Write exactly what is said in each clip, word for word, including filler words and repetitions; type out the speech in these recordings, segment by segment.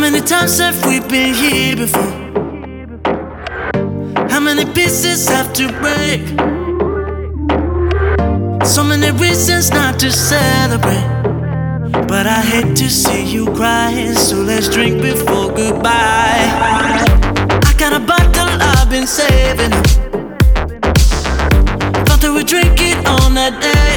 many times have we been here before? How many pieces have to break? So many reasons not to celebrate, but I hate to see you cry, so let's drink before goodbye. I got a bottle I've been saving up. Thought that we'd drink it on that day.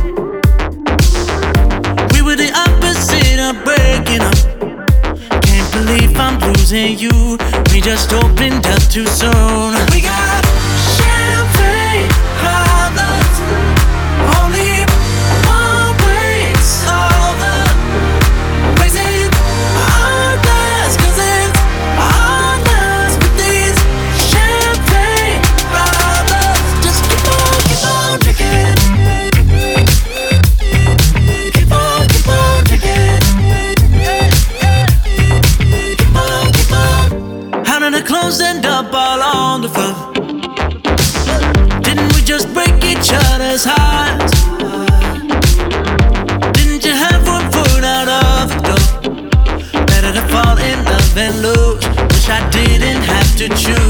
We were the opposite of breaking up. Can't believe I'm losing you. We just opened up too soon. We got champagne problems. Only one breaks all the raising our glass, 'cause it's our last with these champagne problems. Just keep on, keep on drinking. Keep on, keep on drinking. Keep on, keep on. How did the clothes end up all on the floor? Didn't we just break each other's hearts? Didn't you have one foot out of the door? Better to fall in love and lose. Wish I didn't have to choose.